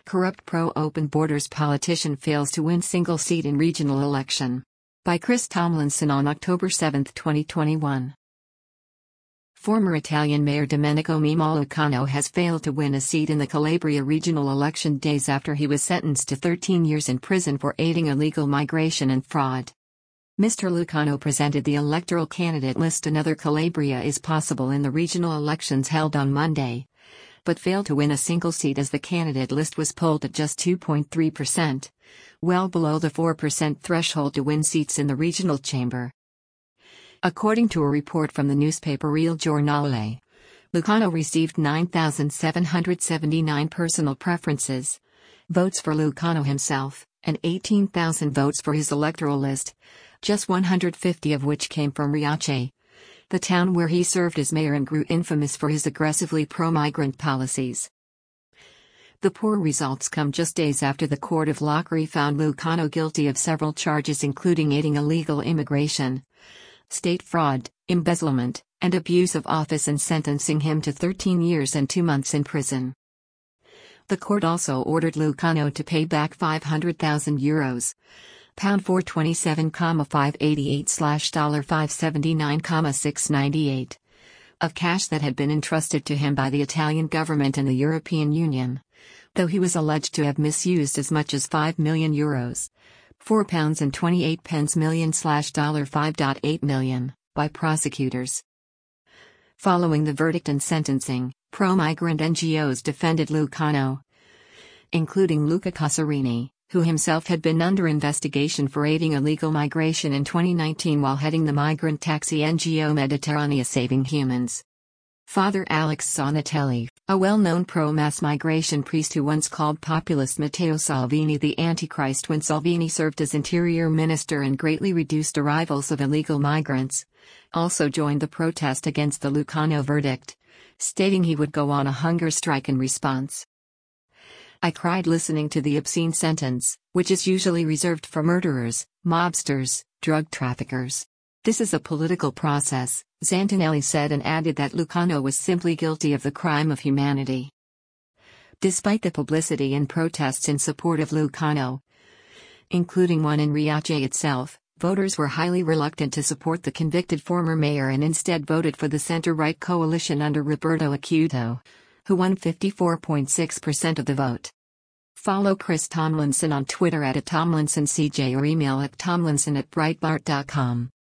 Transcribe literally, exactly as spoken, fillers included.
Corrupt pro-open borders politician fails to win single seat in regional election. By Chris Tomlinson on October seventh, twenty twenty-one. Former Italian Mayor Domenico Mimo Lucano has failed to win a seat in the Calabria regional election days after he was sentenced to thirteen years in prison for aiding illegal migration and fraud. Mister Lucano presented the electoral candidate list Another Calabria is Possible in the regional elections held on Monday, but failed to win a single seat as the candidate list was polled at just two point three percent, well below the four percent threshold to win seats in the regional chamber. According to a report from the newspaper Il Giornale, Lucano received nine thousand seven hundred seventy-nine personal preferences, votes for Lucano himself, and eighteen thousand votes for his electoral list, just one hundred fifty of which came from Riace, the town where he served as mayor and grew infamous for his aggressively pro-migrant policies. The poor results come just days after the Court of Lockery found Lucano guilty of several charges including aiding illegal immigration, state fraud, embezzlement, and abuse of office and sentencing him to thirteen years and two months in prison. The court also ordered Lucano to pay back five hundred thousand euros, pound four twenty-seven five eighty-eight slash five seventy-nine six ninety-eight, of cash that had been entrusted to him by the Italian government and the European Union, though he was alleged to have misused as much as five million euros. four pounds and twenty-eight pence million slash five point eight million, by prosecutors. Following the verdict and sentencing, pro-migrant N G Os defended Lucano, including Luca Casarini, who himself had been under investigation for aiding illegal migration in twenty nineteen while heading the migrant taxi N G O Mediterranea Saving Humans. Father Alex Zonatelli, a well-known pro-mass migration priest who once called populist Matteo Salvini the Antichrist when Salvini served as interior minister and greatly reduced arrivals of illegal migrants, also joined the protest against the Lucano verdict, stating he would go on a hunger strike in response. "I cried listening to the obscene sentence, which is usually reserved for murderers, mobsters, drug traffickers. This is a political process," Zantinelli said, and added that Lucano was simply guilty of the crime of humanity. Despite the publicity and protests in support of Lucano, including one in Riace itself, voters were highly reluctant to support the convicted former mayor and instead voted for the center-right coalition under Roberto Acuto, who won fifty-four point six percent of the vote. Follow Chris Tomlinson on Twitter at Tomlinson C J or email at tomlinson at breitbart dot com.